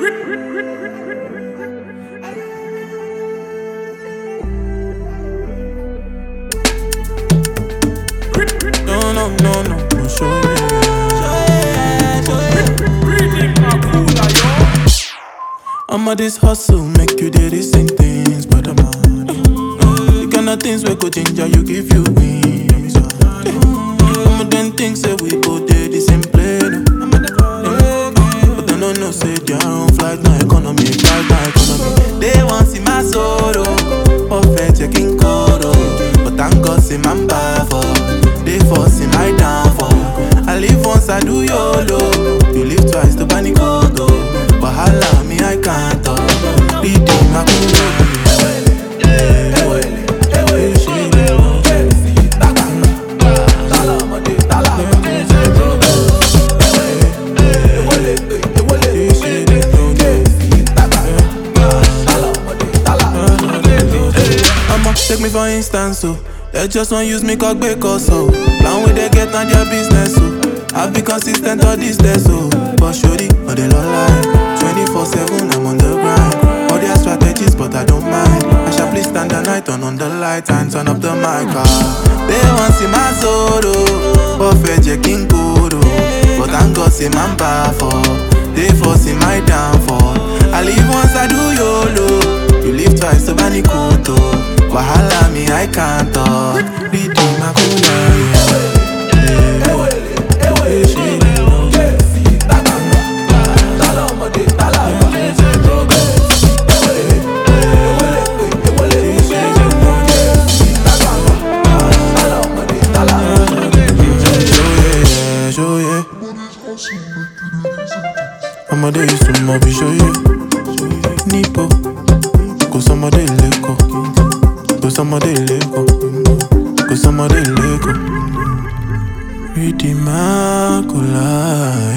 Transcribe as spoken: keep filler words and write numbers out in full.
No, no, no, no, no, show you. I'm on this hustle, make you do the same things, but I'm on it. The kind of things we go ginger, you give you wings. I'm on them things that we go do the same plane. But they don't know, say their own flight, no economy, flight, no economy. They want see my sorrow, perfect checking code. But thank God, see my bad for. They forcing my downfall. I live once, I do YOLO. You live twice, the panic auto. Wahala, me, I can't talk. Redeem my cool. Take me for instance, so they just want use me cock bake or so. Plan where they get on their business, so I be consistent all these days, so but surely, but they don't lie. twenty-four seven, I'm on the grind. All their strategies, but I don't mind. I sharply stand the night, turn on the lights and turn up the mic. Ah. They want see my solo, perfect checking code. But thank God, see my powerful. They forcing my downfall. I live once, I do YOLO. You live twice, so many kuto. Wahala me, I can't talk. Redeem my cool. I'm a day to more be show you. Nipo, go some day leko. Go some day leko. Go some day leko. Redeem my cool.